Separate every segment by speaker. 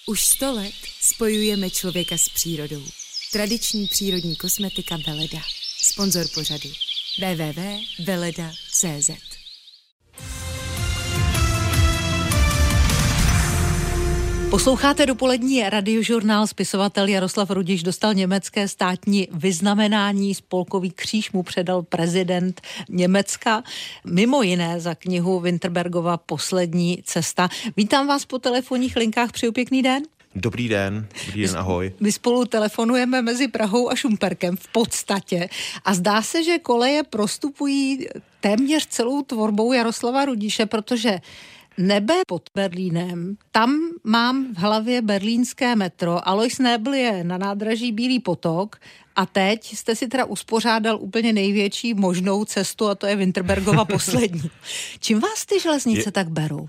Speaker 1: Už 100 let spojujeme člověka s přírodou. Tradiční přírodní kosmetika Veleda. Sponzor pořadu www.veleda.cz.
Speaker 2: Posloucháte dopolední radiožurnál. Spisovatel Jaroslav Rudiš dostal německé státní vyznamenání. Spolkový kříž mu předal prezident Německa, mimo jiné za knihu Winterbergova Poslední cesta. Vítám vás po telefonních linkách, přeju pěkný den.
Speaker 3: Dobrý den, ahoj.
Speaker 2: My spolu telefonujeme mezi Prahou a Šumperkem v podstatě a zdá se, že koleje prostupují téměř celou tvorbou Jaroslava Rudiše, protože nebe pod Berlínem, tam mám v hlavě berlínské metro, Alois Nebel je na nádraží Bílý potok a teď jste si teda uspořádal úplně největší možnou cestu a to je Winterbergova Poslední. Čím vás ty železnice tak berou?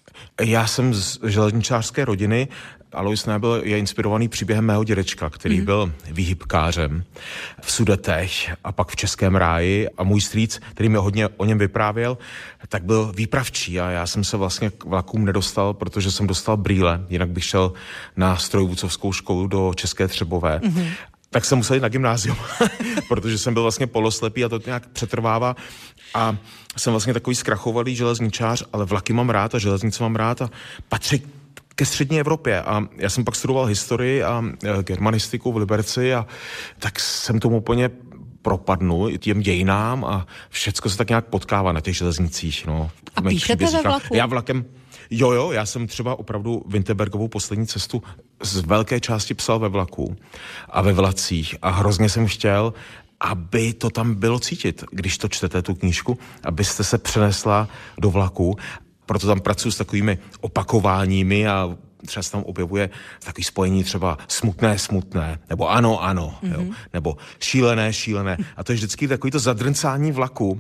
Speaker 3: Já jsem z železničářské rodiny. Alois Nebel je inspirovaný příběhem mého dědečka, který byl výhybkářem v Sudetech a pak v Českém ráji a můj strýc, který mi hodně o něm vyprávěl, tak byl výpravčí a já jsem se vlastně k vlakům nedostal, protože jsem dostal brýle, jinak bych šel na strojvůdcovskou školu do České Třebové. Tak jsem musel jít na gymnázium, protože jsem byl vlastně poloslepý a to nějak přetrvává. A jsem vlastně takový zkrachovalý železničář, ale vlaky mám rád a železnice mám rád a patří ke střední Evropě. A já jsem pak studoval historii a germanistiku v Liberci a tak jsem tomu úplně propadnul těm dějinám a všecko se tak nějak potkává na těch železnicích. No,
Speaker 2: a píšete ve vlaku?
Speaker 3: Já vlakem... Jo, já jsem třeba opravdu Winterbergovou Poslední cestu z velké části psal ve vlaku a ve vlacích a hrozně jsem chtěl, aby to tam bylo cítit, když to čtete, tu knížku, abyste se přenesla do vlaku. Proto tam pracuji s takovými opakováními a třeba se tam objevuje takový spojení třeba smutné, nebo ano, jo, nebo šílené. A to je vždycky takový to zadrncání vlaku.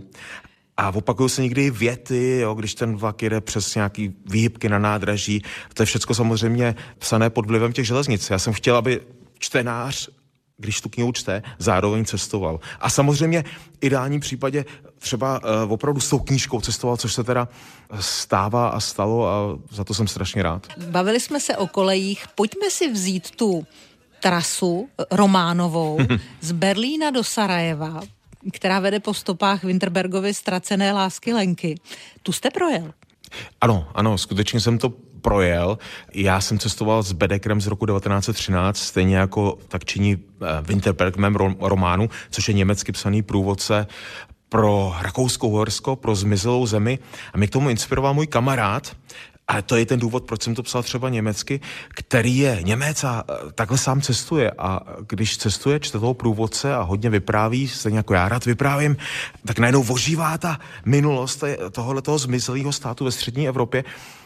Speaker 3: A opakují se někdy věty, jo, když ten vlak jede přes nějaký výhybky na nádraží. To je všecko samozřejmě psané pod vlivem těch železnic. Já jsem chtěl, aby čtenář, když tu knihu čte, zároveň cestoval. A samozřejmě v ideálním případě třeba opravdu s tou knížkou cestoval, což se teda stává a stalo a za to jsem strašně rád.
Speaker 2: Bavili jsme se o kolejích. Pojďme si vzít tu trasu románovou z Berlína do Sarajeva, která vede po stopách Winterbergovy Ztracené lásky Lenky. Tu jste projel?
Speaker 3: Ano, skutečně jsem to projel. Já jsem cestoval s Bedekrem z roku 1913, stejně jako tak činí Winterberg v mém románu, což je německy psaný průvodce pro Rakousko-Uhorsko, pro zmizelou zemi. A mě k tomu inspiroval můj kamarád, a to je ten důvod, proč jsem to psal třeba německy, který je Němec a takhle sám cestuje. A když cestuje, čte toho průvodce a hodně vypráví, stejně jako já rád vyprávím, tak najednou ožívá ta minulost tohoto zmizelého státu ve střední Evropě.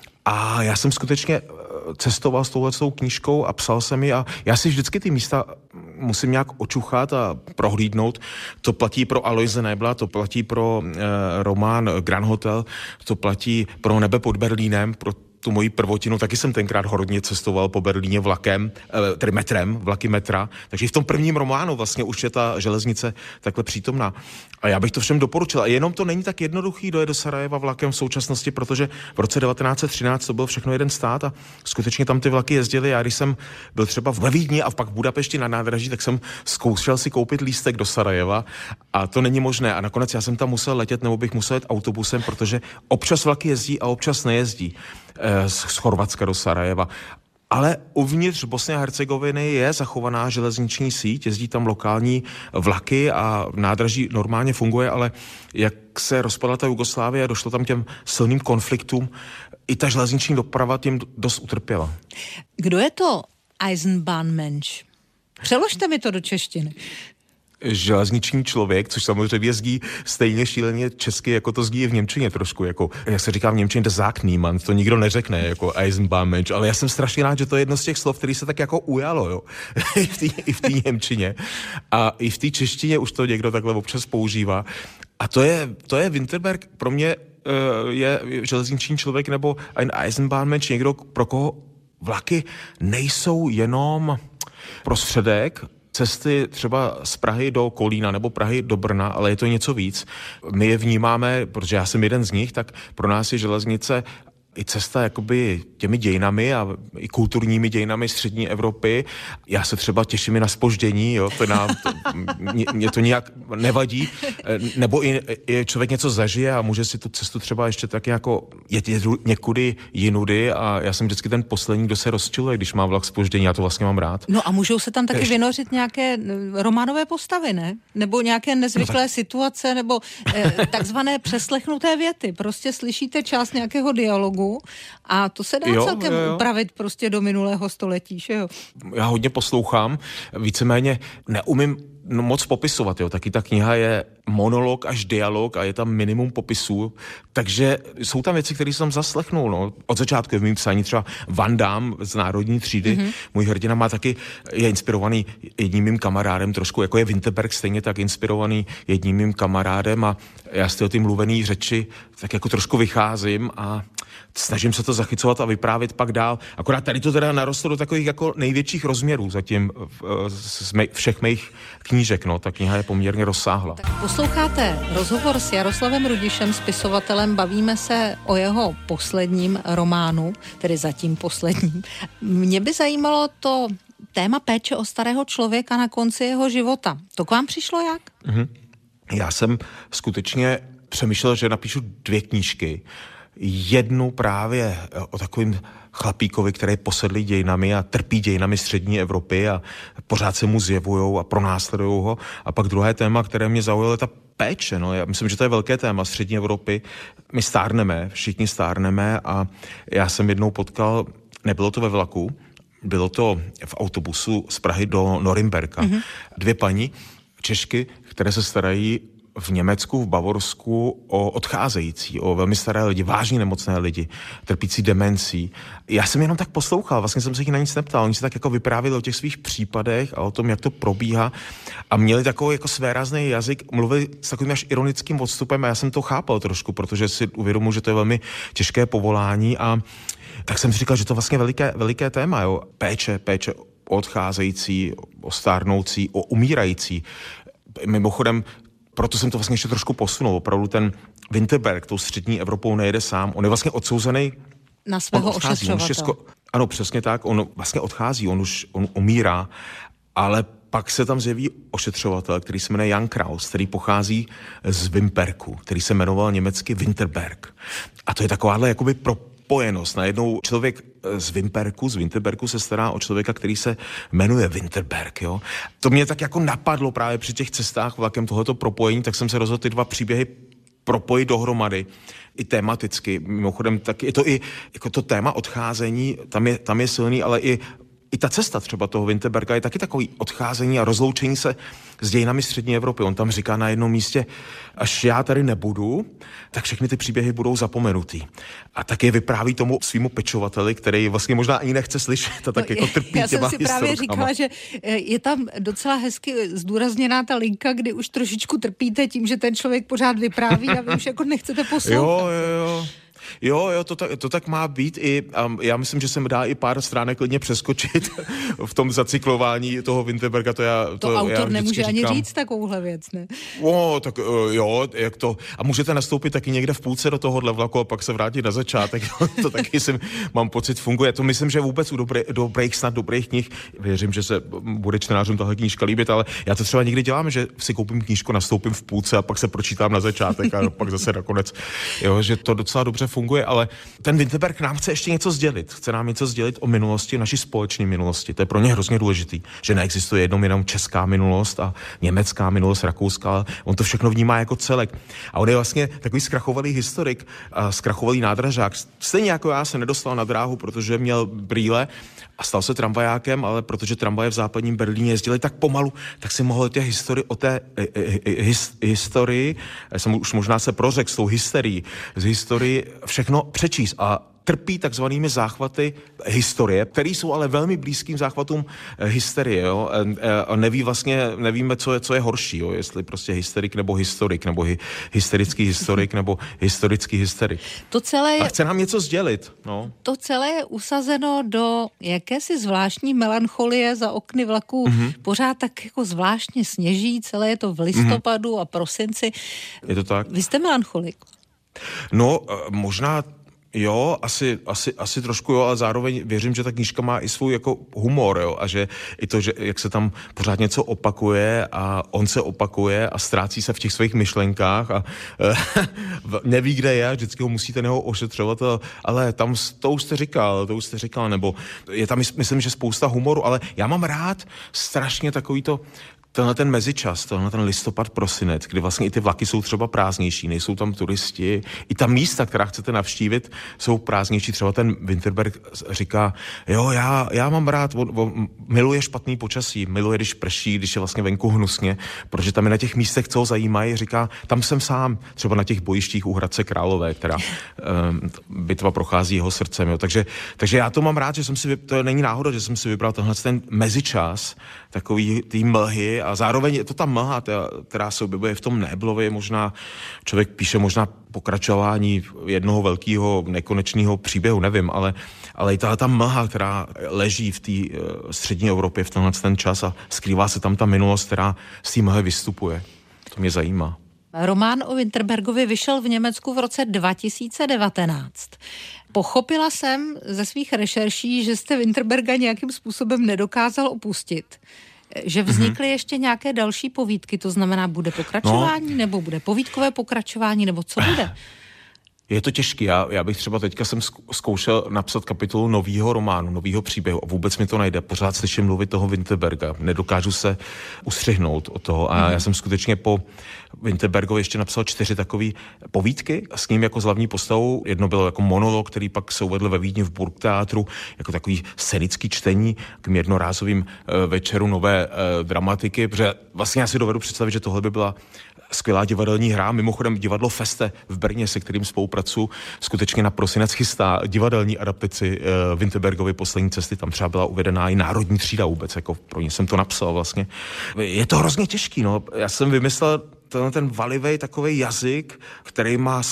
Speaker 3: A já jsem skutečně cestoval s touhletou knížkou a psal jsem ji a já si vždycky ty místa musím nějak očuchat a prohlídnout. To platí pro Aloise Nebla, to platí pro román Grand Hotel, to platí pro Nebe pod Berlínem, pro tu moji prvotinu, taky jsem tenkrát hodně cestoval po Berlíně vlakem, tedy metrem, vlaky metra, takže i v tom prvním románu vlastně už je ta železnice takhle přítomná. A já bych to všem doporučil. A jenom to není tak jednoduchý dojet do Sarajeva vlakem v současnosti, protože v roce 1913 to byl všechno jeden stát a skutečně tam ty vlaky jezdily. Já když jsem byl třeba ve Vídni a pak v Budapešti na nádraží, tak jsem zkoušel si koupit lístek do Sarajeva a to není možné. A nakonec já jsem tam musel letět nebo bych musel jet autobusem, protože občas vlaky jezdí a občas nejezdí z Chorvatska do Sarajeva. Ale uvnitř Bosny a Hercegoviny je zachovaná železniční síť, jezdí tam lokální vlaky a nádraží normálně funguje, ale jak se rozpadla ta Jugoslávie a došlo tam těm silným konfliktům, i ta železniční doprava tím dost utrpěla.
Speaker 2: Kdo je to Eisenbahnmensch? Přeložte mi to do češtiny.
Speaker 3: Železniční člověk, což samozřejmě zní stejně šíleně česky, jako to zní v němčině trošku, jako, jak se říká v němčině, der sagt niemand, to nikdo neřekne, jako Eisenbahnmensch, ale já jsem strašně rád, že to je jedno z těch slov, který se tak jako ujalo, jo, i v té němčině a i v té češtině už to někdo takhle občas používá a to je Winterberg, pro mě je železniční člověk nebo ein Eisenbahnmensch, někdo, pro koho vlaky nejsou jenom prostředek cesty třeba z Prahy do Kolína nebo Prahy do Brna, ale je to něco víc. My je vnímáme, protože já jsem jeden z nich, tak pro nás je železnice i cesta jakoby těmi dějinami a i kulturními dějinami střední Evropy. Já se třeba těším i na zpoždění, jo, mě to nějak nevadí, nebo i člověk něco zažije a může si tu cestu třeba ještě tak jako jet někudy jinudy a já jsem vždycky ten poslední, kdo se rozčiluje, když má vlak zpoždění, já to vlastně mám rád.
Speaker 2: No a můžou se tam taky vynořit nějaké románové postavy, ne? Nebo nějaké nezvyklé situace, nebo takzvané přeslechnuté věty. Prostě slyšíte část nějakého dialogu a to se dá celkem upravit prostě do minulého století, že jo?
Speaker 3: Já hodně poslouchám, víceméně neumím moc popisovat, jo. Taky ta kniha je monolog až dialog a je tam minimum popisů, takže jsou tam věci, které jsem zaslechnul, no. Od začátku v mým psání třeba Van Damme z Národní třídy, můj hrdina je inspirovaný jedním mým kamarádem, trošku jako je Winterberg, stejně tak inspirovaný jedním mým kamarádem a já z té mluvený řeči tak jako trošku vycházím a snažím se to zachycovat a vyprávět pak dál. Akorát tady to teda narostlo do takových jako největších rozměrů zatím všech mých knížek, no. Ta kniha je poměrně rozsáhla.
Speaker 2: Tak posloucháte rozhovor s Jaroslavem Rudišem, spisovatelem, bavíme se o jeho posledním románu, tedy zatím posledním. Mě by zajímalo to téma péče o starého člověka na konci jeho života. To k vám přišlo jak?
Speaker 3: Já jsem skutečně přemýšlel, že napíšu 2 knížky. Jednu právě o takovým chlapíkovi, který je posedlý dějinami a trpí dějinami střední Evropy a pořád se mu zjevujou a pronásledujou ho. A pak druhé téma, které mě zaujalo, je ta péče. No. Já myslím, že to je velké téma střední Evropy. My stárneme, všichni stárneme a já jsem jednou potkal, nebylo to ve vlaku, bylo to v autobusu z Prahy do Norimberka. 2 paní, Češky, které se starají v Německu, v Bavorsku o odcházející, o velmi staré lidi, vážně nemocné lidi, trpící demencí. Já jsem jenom tak poslouchal, vlastně jsem se jich na nic neptal. Oni se tak jako vyprávěli o těch svých případech a o tom, jak to probíhá a měli takový jako svérázný jazyk, mluvili s takovým až ironickým odstupem a já jsem to chápal trošku, protože si uvědomuji, že to je velmi těžké povolání a tak jsem si říkal, že to vlastně veliké téma, jo. Péče o odcházející, o stárnoucí, o umírající. Mimochodem, proto jsem to vlastně ještě trošku posunul. Opravdu ten Winterberg tou střední Evropou nejede sám. On je vlastně odsouzený
Speaker 2: na svého ošetřovatele.
Speaker 3: Ano, přesně tak. On vlastně odchází, on umírá, ale pak se tam zjeví ošetřovatel, který se jmenuje Jan Kraus, který pochází z Vimperku, který se jmenoval německy Winterberg. A to je takováhle jakoby propojenost. Najednou člověk z Winterberku se stará o člověka, který se jmenuje Winterberg, jo. To mě tak jako napadlo právě při těch cestách vlakem tohoto propojení, tak jsem se rozhodl ty 2 příběhy propojit dohromady i tematicky. Mimochodem, tak je to i jako to téma odcházení, tam je silný, ale i ta cesta třeba toho Winterberga je taky takový odcházení a rozloučení se s dějinami střední Evropy. On tam říká na jednom místě, až já tady nebudu, tak všechny ty příběhy budou zapomenutý. A tak je vypráví tomu svýmu pečovateli, který vlastně možná ani nechce slyšet a tak jako trpí těma
Speaker 2: Já jsem si právě říkala, že je tam docela hezky zdůrazněná ta linka, kdy už trošičku trpíte tím, že ten člověk pořád vypráví a vy už jako nechcete poslouchat.
Speaker 3: Jo, to tak má být i, já myslím, že se dá i pár stránek klidně přeskočit v tom zacyklování toho Winterberga,
Speaker 2: to autor nemůže ani říct takovouhle věc, ne?
Speaker 3: Tak jo, jak to, a můžete nastoupit taky někde v půlce do tohohle vlaku a pak se vrátit na začátek, to taky mám pocit funguje, to myslím, že vůbec u dobrých knih, věřím, že se bude čtenářům tahle knížka líbit, ale já to třeba někdy dělám, že si koupím knížku, nastoupím v půlce a pak se pročítám na začátek a pak zase nakonec, jo, že to docela dobře funguje, ale ten Winterberg nám chce ještě něco sdělit. Chce nám něco sdělit o minulosti, naší společné minulosti. To je pro ně hrozně důležitý, že neexistuje jenom česká minulost a německá minulost, rakouská, ale on to všechno vnímá jako celek. A on je vlastně takový zkrachovalý historik, zkrachovalý nádražák. Stejně jako já se nedostal na dráhu, protože měl brýle a stal se tramvajákem, ale protože tramvaje v západním Berlíně jezdily tak pomalu, tak si mohl o té historii, jsem už možná se prořekl s tou hysterií, z historii všechno přečíst a trpí takzvanými záchvaty historie, které jsou ale velmi blízkým záchvatům hysterie, jo? A nevíme, co je horší, jo? Jestli prostě hysterik nebo historik, nebo hysterický historik, nebo historický hysterik. A chce nám něco sdělit. No.
Speaker 2: To celé je usazeno do jakési zvláštní melancholie za okny vlaků. Pořád tak jako zvláštně sněží, celé je to v listopadu a prosinci.
Speaker 3: Je to tak?
Speaker 2: Vy jste melancholik?
Speaker 3: No, možná Jo, asi trošku jo, ale zároveň věřím, že ta knížka má i svůj jako humor, jo, a že i to, že jak se tam pořád něco opakuje a on se opakuje a ztrácí se v těch svých myšlenkách a neví, kde je, vždycky ho musí ten jeho ošetřovatel, ale tam to už jste říkal, nebo je tam, myslím, že spousta humoru, ale já mám rád strašně tenhle ten mezičas, tenhle ten listopad, prosinec, kdy vlastně i ty vlaky jsou třeba prázdnější, nejsou tam turisti, i ta místa, která chcete navštívit, jsou prázdnější. Třeba ten Winterberg říká, jo, já mám rád, miluje špatný počasí, miluje, když prší, když je vlastně venku hnusně, protože tam je na těch místech, co ho zajímají, říká, tam jsem sám, třeba na těch bojištích u Hradce Králové, která bitva prochází jeho srdcem, jo. Takže já to mám rád, že to není náhoda, že jsem si vybral tenhle ten mezičas, takový tý mlhy, a zároveň je to ta mlha, která se objevuje v tom Neblovi, možná člověk píše možná pokračování jednoho velkého nekonečného příběhu, nevím, ale i ta mlha, která leží v té střední Evropě v tenhle ten čas a skrývá se tam ta minulost, která z té mlhy vystupuje. To mě zajímá.
Speaker 2: Román o Winterbergovi vyšel v Německu v roce 2019. Pochopila jsem ze svých rešerší, že jste Winterberga nějakým způsobem nedokázal opustit. Že vznikly ještě nějaké další povídky, to znamená, bude pokračování, nebo bude povídkové pokračování, nebo co bude?
Speaker 3: Je to těžký. Já bych třeba teďka jsem zkoušel napsat kapitolu novýho románu, novýho příběhu a vůbec mi to nejde. Pořád slyším mluvit toho Winterberga. Nedokážu se ustřihnout od toho. A já jsem skutečně po Winterbergovi ještě napsal 4 takové povídky s ním jako s hlavní postavou. Jedno bylo jako monolog, který pak se uvedl ve Vídni v Burgtheatru, jako takový scénický čtení k jednorázovým večeru nové dramatiky, protože vlastně já si dovedu představit, že tohle by byla skvělá divadelní hra. Mimochodem divadlo Feste v Brně, se kterým spolupracuji, skutečně na prosinec chystá divadelní adaptaci Winterbergovy Poslední cesty. Tam třeba byla uvedená i Národní třída vůbec, jako pro ně jsem to napsal vlastně. Je to hrozně těžký, no. Já jsem vymyslel ten valivej takovej jazyk, který má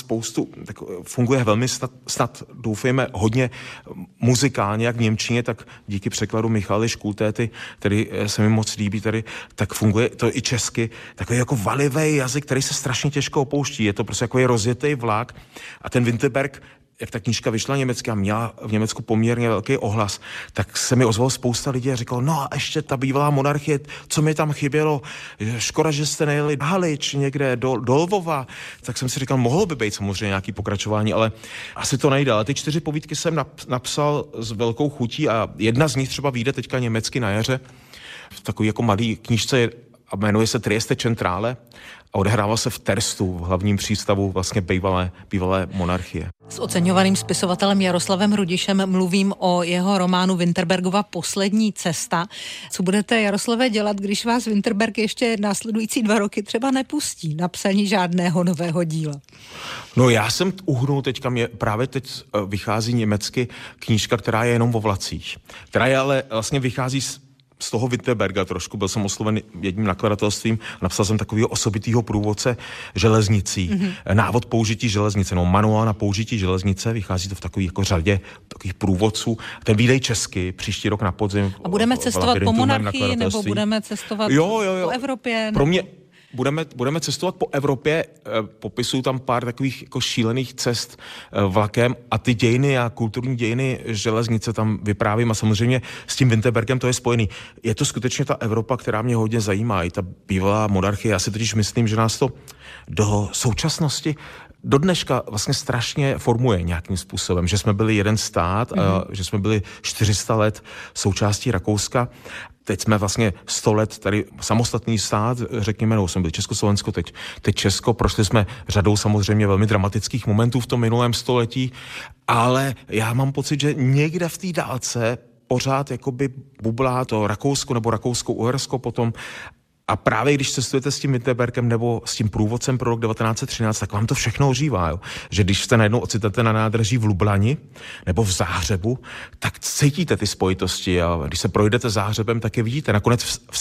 Speaker 3: funguje velmi snad doufejme hodně muzikálně, jak v němčině, tak díky překladu Michaly Škultéty, který se mi moc líbí tady, tak funguje to i česky. Takový jako valivej jazyk, který se strašně těžko opouští. Je to prostě jako rozjetý vlak a ten Winterberg, jak ta knížka vyšla německy a měla v Německu poměrně velký ohlas, tak se mi ozvalo spousta lidí a říkalo, no a ještě ta bývalá monarchie, co mi tam chybělo, škoda, že jste nejeli do Halič někde, do Lvova, tak jsem si říkal, mohlo by být samozřejmě nějaký pokračování, ale asi to nejde. Ale ty 4 povídky jsem napsal s velkou chutí a jedna z nich třeba vyjde teďka německy na jaře, v takový jako malý knížce a jmenuje se Trieste Centrale a odehrává se v Terstu, v hlavním přístavu vlastně bývalé monarchie.
Speaker 2: S oceňovaným spisovatelem Jaroslavem Rudišem mluvím o jeho románu Winterbergova Poslední cesta. Co budete, Jaroslave, dělat, když vás Winterberg ještě následující 2 roky třeba nepustí na psaní žádného nového díla?
Speaker 3: No já jsem uhnul teďka, právě teď vychází německy knížka, která je jenom o vlacích, která je ale vlastně vychází z toho Winterberga trošku, byl jsem osloven jedním nakladatelstvím, napsal jsem takového osobitýho průvodce železnicí, návod použití železnice, manuál na použití železnice, vychází to v takových jako řadě takových průvodců. Ten výdej česky, příští rok na podzim.
Speaker 2: A budeme cestovat po monarchii, nebo budeme cestovat po Evropě?
Speaker 3: Pro mě Budeme cestovat po Evropě, popisuju tam pár takových jako šílených cest vlakem a ty dějiny a kulturní dějiny železnice tam vyprávím a samozřejmě s tím Winterbergem to je spojený. Je to skutečně ta Evropa, která mě hodně zajímá, i ta bývalá monarchie. Já si totiž myslím, že nás to do současnosti do dneška vlastně strašně formuje nějakým způsobem, že jsme byli jeden stát, a že jsme byli 400 let součástí Rakouska. Teď jsme vlastně 100 let tady samostatný stát, řekněme, no, jsme byli Československo, teď Česko, prošli jsme řadou samozřejmě velmi dramatických momentů v tom minulém století, ale já mám pocit, že někde v té dálce pořád jakoby bublá to Rakousko nebo Rakousko-Uhersko potom. A právě když cestujete s tím Winterbergem nebo s tím průvodcem pro rok 1913, tak vám to všechno ožívá. Jo? Že když jste najednou ocitnete na nádraží v Lublani nebo v Záhřebu, tak cítíte ty spojitosti a když se projdete Záhřebem, tak je vidíte. Nakonec v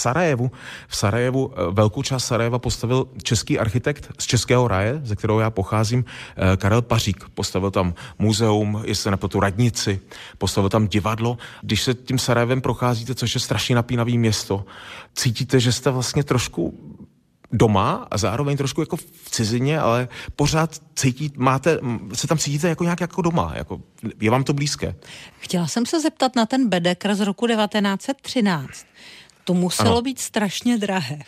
Speaker 3: Sarajevu velkou část Sarajeva postavil český architekt z Českého ráje, ze kterého já pocházím, Karel Pařík. Postavil tam muzeum, jestli na tu radnici, postavil tam divadlo. Když se tím Sarajevem procházíte, což je strašně napínavý město, cítíte, že jste vlastně trošku doma a zároveň trošku jako v cizině, ale pořád se tam cítíte jako nějak jako doma, jako je vám to blízké.
Speaker 2: Chtěla jsem se zeptat na ten Bedekr z roku 1913. To muselo být strašně drahé.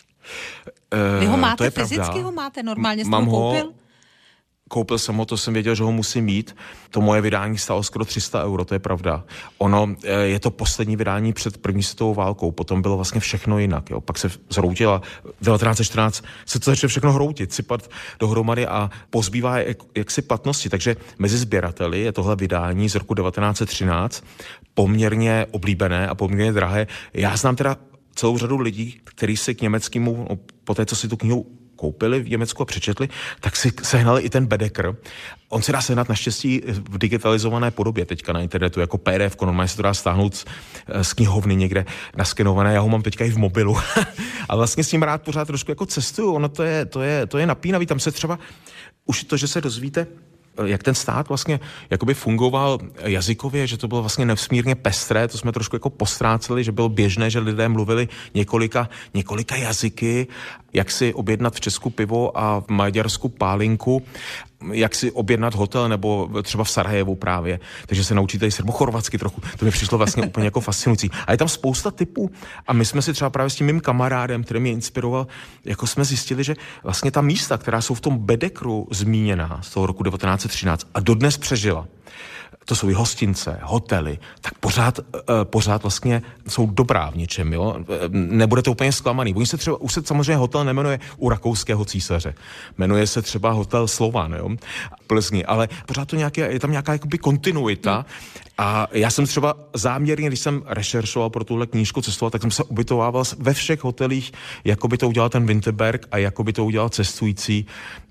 Speaker 2: Vy ho máte fyzicky, ho máte normálně, jste ho koupil?
Speaker 3: Koupil jsem ho, to jsem věděl, že ho musím mít. To moje vydání stálo skoro 300 €, to je pravda. Ono je to poslední vydání před první světovou válkou, potom bylo vlastně všechno jinak. Jo. Pak se zhroutila, v 1914 se to začne všechno hroutit, sypat dohromady a pozbývá jaksi platnosti. Takže mezi sběrateli je tohle vydání z roku 1913 poměrně oblíbené a poměrně drahé. Já znám teda celou řadu lidí, kteří si k německému, po té, co si tu knihu koupili v Německu a přečetli, tak si sehnali i ten Bedekr. On se dá sehnat naštěstí v digitalizované podobě teďka na internetu, jako PDF, normálně se to dá stáhnout z knihovny někde naskenované. Já ho mám teďka i v mobilu. A vlastně s ním rád pořád trošku jako cestuju. Ono to je napínavý. Tam se třeba už to, že se dozvíte, jak ten stát vlastně jakoby fungoval jazykově, že to bylo vlastně nesmírně pestré, to jsme trošku jako postráceli, že bylo běžné, že lidé mluvili několika jazyky, jak si objednat v Česku pivo a v Maďarsku pálinku, jak si objednat hotel, nebo třeba v Sarajevu právě. Takže se naučíte i srbochorvatsky trochu. To mi přišlo vlastně úplně jako fascinující. A je tam spousta typů. A my jsme si třeba právě s tím mým kamarádem, který mě inspiroval, jako jsme zjistili, že vlastně ta místa, která jsou v tom Bedekru zmíněná z toho roku 1913 a dodnes přežila, to jsou i hostince, hotely, tak pořád vlastně jsou dobrá v něčem, jo. Nebudete úplně zklamaný. Oni se třeba, už se samozřejmě hotel nemenuje u rakouského císaře. Jmenuje se třeba hotel Slovan, jo, Plzni, ale pořád to je tam nějaká jakoby kontinuita. A já jsem třeba záměrně, když jsem rešeršoval pro tuhle knížku, cestoval, tak jsem se ubytovával ve všech hotelích, jako by to udělal ten Winterberg a jako by to udělal cestující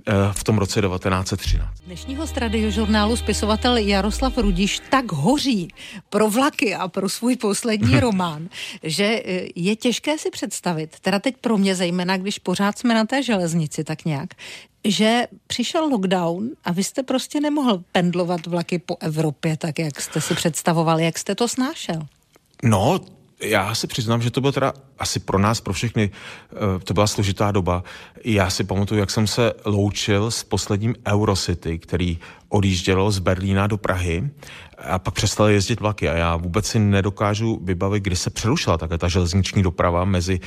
Speaker 3: v tom roce 1913.
Speaker 2: Dnešní host Radiožurnálu, spisovatel Jaroslav Rudiš, tak hoří pro vlaky a pro svůj poslední román, že je těžké si představit, teda teď pro mě zejména, když pořád jsme na té železnici tak nějak, že přišel lockdown a vy jste prostě nemohl pendlovat vlaky po Evropě tak, jak jste si představovali, jak jste to snášel.
Speaker 3: No, já si přiznám, že to bylo teda asi pro nás, pro všechny, to byla složitá doba. Já si pamatuju, jak jsem se loučil s posledním Eurocity, který odjíždělo z Berlína do Prahy a pak přestali jezdit vlaky a já vůbec si nedokážu vybavit, kdy se přerušila takhle ta železniční doprava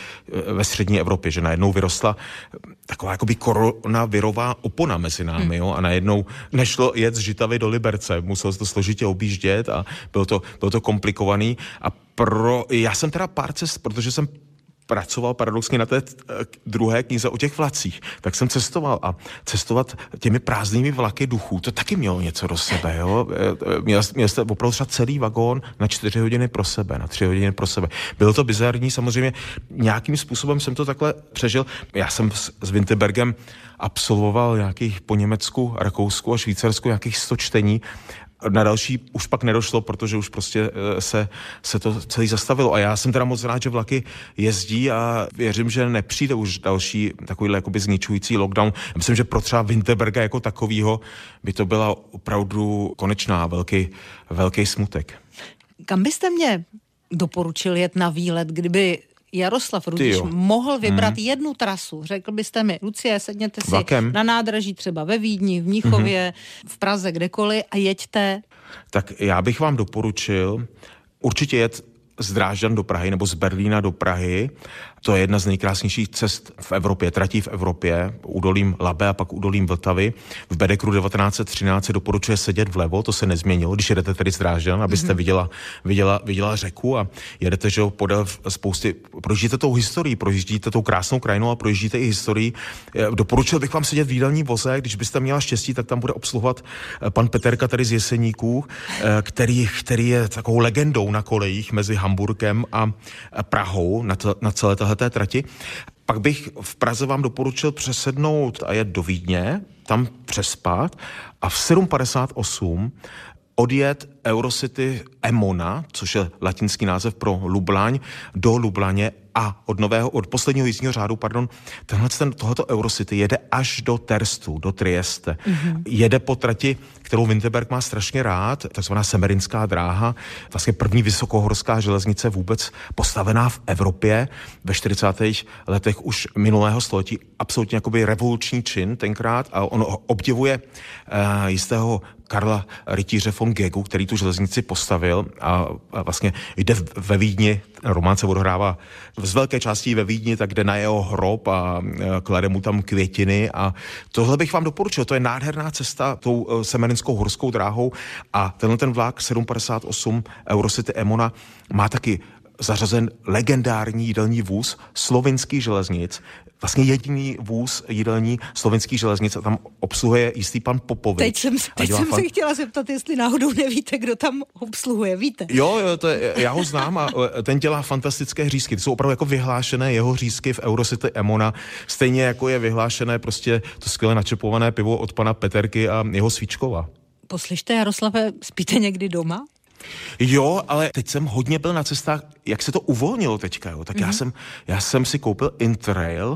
Speaker 3: ve střední Evropě, že najednou vyrostla taková jakoby koronavirová opona mezi námi, jo, a najednou nešlo jet z Žitavy do Liberce, muselo se to složitě objíždět a bylo to komplikovaný a já jsem teda pár cest, protože jsem pracoval paradoxně na té druhé knize o těch vlacích, tak jsem cestoval a cestovat těmi prázdnými vlaky duchů, to taky mělo něco do sebe, jo. Měl jste opravdu třeba celý vagón na 4 hodiny pro sebe, na 3 hodiny pro sebe. Bylo to bizarní, samozřejmě nějakým způsobem jsem to takhle přežil. Já jsem s Winterbergem absolvoval nějakých po Německu, Rakousku a Švýcarsku nějakých 100 čtení. Na další už pak nedošlo, protože už prostě se to celý zastavilo. A já jsem teda moc rád, že vlaky jezdí a věřím, že nepřijde už další takovýhle jakoby zničující lockdown. Já myslím, že pro třeba Winterberga jako takovýho by to byla opravdu konečná velký smutek.
Speaker 2: Kam byste mě doporučil jet na výlet, kdyby Jaroslav Rudiš mohl vybrat jednu trasu? Řekl byste mi, Lucie, sedněte si na nádraží třeba ve Vídni, v Mnichově, v Praze, kdekoliv a jeďte.
Speaker 3: Tak já bych vám doporučil určitě jet z Drážďan do Prahy nebo z Berlína do Prahy. To je jedna z nejkrásnějších cest v Evropě, tratí v Evropě, údolím Labe a pak údolím Vltavy. V Bedekru 1913 se doporučuje sedět vlevo, to se nezměnilo, když jedete tedy z Drážďan, abyste viděla řeku a jedete, že podél spousty, projíždíte tou historií, projíždíte tou krásnou krajinou a projíždíte i historii. Doporučil bych vám sedět v jídelní voze, když byste měla štěstí, tak tam bude obsluhovat pan Peterka tady z Jeseníků, který je takovou legendou na kolejích mezi Hamburkem a Prahou na celé té trati. Pak bych v Praze vám doporučil přesednout a jet do Vídně, tam přespat a v 7:58 odjet Eurocity Emona, což je latinský název pro Lublaň, do Lublaně a od posledního jízdního řádu, tohoto Eurocity jede až do Terstu, do Trieste. Jede po trati, kterou Winterberg má strašně rád, takzvaná Semerinská dráha, vlastně první vysokohorská železnice vůbec postavená v Evropě ve 40. letech už minulého století. Absolutně jakoby revoluční čin tenkrát a on obdivuje jistého Karla Rytíře von Gegu, který tu železnici postavil a vlastně jde ve Vídni, román se odehrává z velké části ve Vídni, tak jde na jeho hrob a klade mu tam květiny a tohle bych vám doporučil, to je nádherná cesta tou Semerinskou horskou dráhou a ten vlak 758 Eurocity Emona má taky zařazen legendární jídelní vůz slovinských železnic, vlastně jediný vůz jídelní slovinských železnic a tam obsluhuje jistý pan Popovič.
Speaker 2: Teď jsem se chtěla zeptat, jestli náhodou nevíte, kdo tam obsluhuje, víte?
Speaker 3: Jo, já ho znám a ten dělá fantastické řízky. To jsou opravdu jako vyhlášené jeho řízky v Eurocity Emona, stejně jako je vyhlášené prostě to skvěle načepované pivo od pana Peterky a jeho Svíčkova.
Speaker 2: Poslyšte, Jaroslave, spíte někdy doma?
Speaker 3: Jo, ale teď jsem hodně byl na cestách, jak se to uvolnilo teďka, jo, tak já jsem si koupil Interrail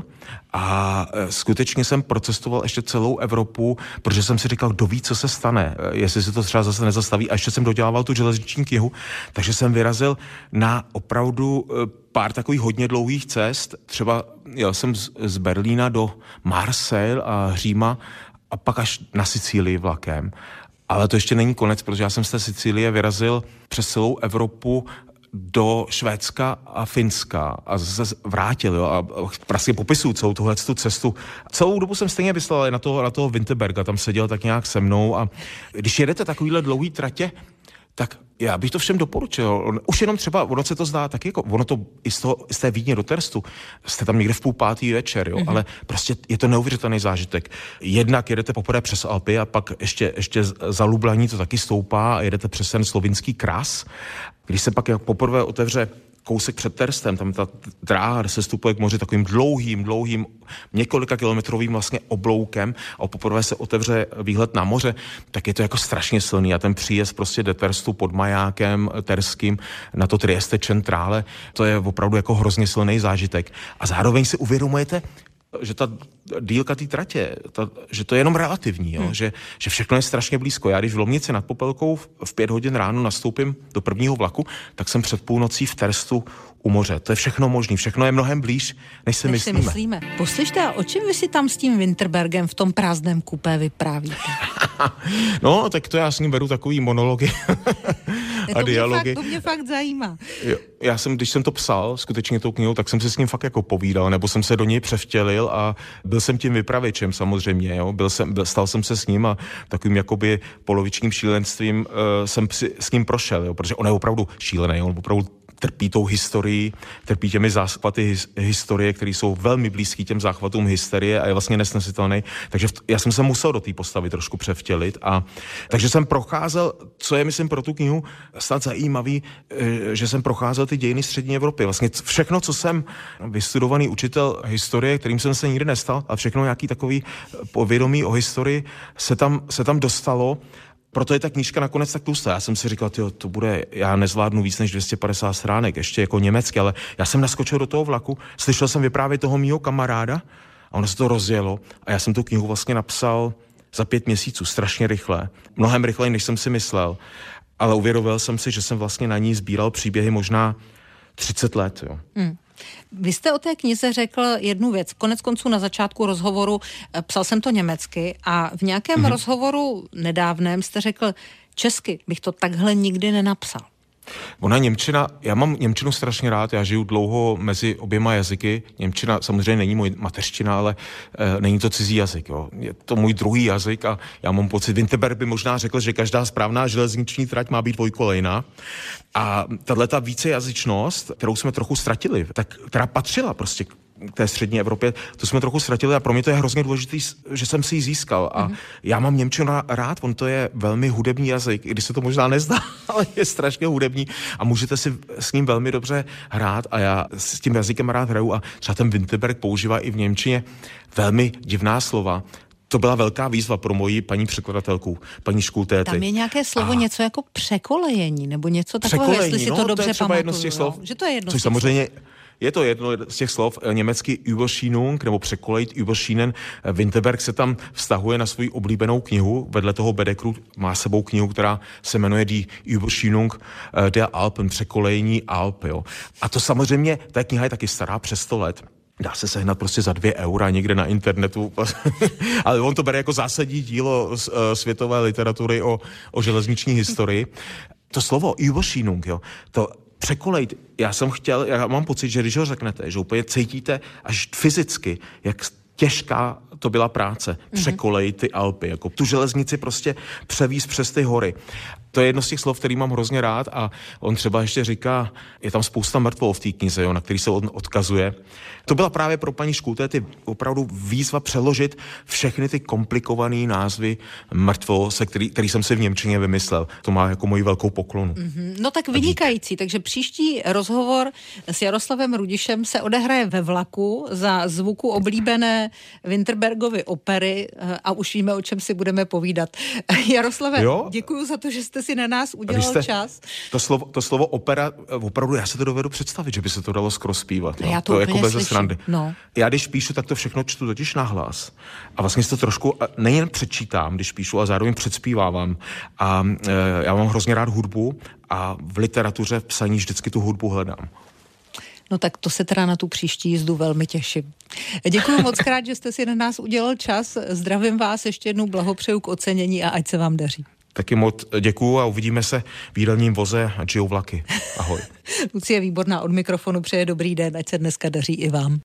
Speaker 3: a skutečně jsem procestoval ještě celou Evropu, protože jsem si říkal, kdo ví, co se stane, jestli se to třeba zase nezastaví a ještě jsem dodělával tu železniční knihu, takže jsem vyrazil na opravdu pár takových hodně dlouhých cest, třeba jel jsem z Berlína do Marseille a Říma a pak až na Sicílii vlakem. Ale to ještě není konec, protože já jsem z té Sicílie vyrazil přes celou Evropu do Švédska a Finska a zase vrátil, jo, a vlastně popisuju celou tu cestu. Celou dobu jsem stejně vyslal na toho Winterberga, tam seděl tak nějak se mnou a když jedete takovýhle dlouhý tratě, tak já bych to všem doporučil. Už jenom třeba, ono se to zdá taky jako, ono to i z té Vídně do Terstu, jste tam někde v 5:30 večer, jo, ale prostě je to neuvěřitelný zážitek. Jednak jedete poprvé přes Alpy a pak ještě za Lublaní to taky stoupá a jedete přes ten slovinský Kras. Když se pak poprvé otevře kousek před Terstem, tam ta dráha se stupuje k moři takovým dlouhým, několika kilometrovým vlastně obloukem a poprvé se otevře výhled na moře, tak je to jako strašně silný a ten příjezd prostě do Terstu pod majákem terským na to Trieste Centrale, to je opravdu jako hrozně silný zážitek. A zároveň si uvědomujete, že ta dílka té tratě, že to je jenom relativní, jo? Že všechno je strašně blízko. Já když v Lomnici nad Popelkou v 5 hodin ráno nastoupím do prvního vlaku, tak jsem před půlnocí v Terstu u moře. To je všechno možný, všechno je mnohem blíž, než si myslíme.
Speaker 2: Poslyšte, a o čem vy si tam s tím Winterbergem v tom prázdném kupé vyprávíte?
Speaker 3: No, tak to já s ním beru takový monology a dialogy.
Speaker 2: To mě fakt zajímá.
Speaker 3: Já jsem, když jsem to psal, skutečně tou knihou, tak jsem se s ním fakt jako povídal, nebo jsem se do něj převtělil a byl jsem tím vypravěčem samozřejmě, jo. Stal jsem se s ním a takovým jakoby polovičním šílenstvím jsem s ním prošel, jo, protože on je opravdu šílený, on opravdu trpí tou historií, trpí těmi záchvaty historie, které jsou velmi blízký těm záchvatům hysterie a je vlastně nesnesitelný. Takže já jsem se musel do té postavy trošku převtělit takže jsem procházel, co je, myslím, pro tu knihu snad zajímavý, že jsem procházel ty dějiny střední Evropy. Vlastně všechno, co jsem vystudovaný učitel historie, kterým jsem se nikdy nestal, a všechno nějaký takový povědomí o historii se tam dostalo. Proto je ta knížka nakonec tak tlustá. Já jsem si říkal, to bude, já nezvládnu víc než 250 stránek, ještě jako německy, ale já jsem naskočil do toho vlaku, slyšel jsem vyprávět toho mýho kamaráda a ono se to rozjelo a já jsem tu knihu vlastně napsal za 5 měsíců, strašně rychle. Mnohem rychleji, než jsem si myslel. Ale uvědomil jsem si, že jsem vlastně na ní sbíral příběhy možná 30 let, jo.
Speaker 2: Vy jste o té knize řekl jednu věc. Konec konců na začátku rozhovoru, psal jsem to německy a v nějakém rozhovoru nedávném jste řekl, česky bych to takhle nikdy nenapsal.
Speaker 3: Ona němčina, já mám němčinu strašně rád, já žiju dlouho mezi oběma jazyky. Němčina samozřejmě není můj mateřština, ale není to cizí jazyk. Jo. Je to můj druhý jazyk a já mám pocit, Winterberg by možná řekl, že každá správná železniční trať má být dvojkolejná. A tato vícejazyčnost, kterou jsme trochu ztratili, která patřila prostě k té střední Evropě, to jsme trochu ztratili a pro mě to je hrozně důležitý, že jsem si ji získal. A já mám němčinu rád, on to je velmi hudební jazyk, i když se to možná nezdá, ale je strašně hudební a můžete si s ním velmi dobře hrát a já s tím jazykem rád hraju a třeba ten Winterberg používá i v němčině velmi divná slova. To byla velká výzva pro moji paní překladatelku, paní Škultéty.
Speaker 2: Tam je nějaké slovo, něco jako překolejení, nebo něco takového, jestli si to dobře pamatuju.
Speaker 3: Jedno z těch slov,
Speaker 2: že to je jedno
Speaker 3: což samozřejmě je to jedno z těch slov, německy Überschienung, nebo překolejit, Überschienen. Winterberg se tam vztahuje na svou oblíbenou knihu, vedle toho Bedekru má sebou knihu, která se jmenuje Die Überschienung der Alpen, překolejení Alp. Jo. A to samozřejmě, ta kniha je taky stará přes 100 let. Dá se sehnat prostě za 2 eura někde na internetu, ale on to bere jako zásadní dílo světové literatury o železniční historii. To slovo Überschienung, jo, to překolejt, já mám pocit, že když ho řeknete, že úplně cítíte až fyzicky, jak těžká to byla práce, překolejit ty Alpy, jako tu železnici prostě převízt přes ty hory. To je jedno z těch slov, který mám hrozně rád a on třeba ještě říká, je tam spousta mrtvol v té knize, jo, na který se odkazuje. To byla právě pro paní Škultéty opravdu výzva přeložit všechny ty komplikované názvy mrtvol, který jsem si v němčině vymyslel. To má jako moji velkou poklonu.
Speaker 2: No tak vynikající, takže příští rozhovor s Jaroslavem Rudišem se odehraje ve vlaku za zvuku oblíbené Winterbergovy opery a už víme, o čem si budeme povídat. Jaroslave, děkuju za to, že jste si na nás udělal čas.
Speaker 3: To slovo opera, opravdu já se to dovedu představit, že by se to dalo skoro zpívat.
Speaker 2: Já to
Speaker 3: jako bez srandy.
Speaker 2: No.
Speaker 3: Já když píšu, tak to všechno čtu totiž nahlas. A vlastně si to trošku nejen předčítám, když píšu, a zároveň předspívávám. A já mám hrozně rád hudbu a v literatuře, v psaní vždycky tu hudbu hledám.
Speaker 2: No tak to se teda na tu příští jízdu velmi těším. Děkuji moc krát, že jste si na nás udělal čas. Zdravím vás, ještě jednou blahopřeju k ocenění a ať se vám daří.
Speaker 3: Taky moc děkuju a uvidíme se v jídelním voze a žijou vlaky. Ahoj.
Speaker 2: Lucie Výborná od mikrofonu přeje dobrý den, ať se dneska daří i vám.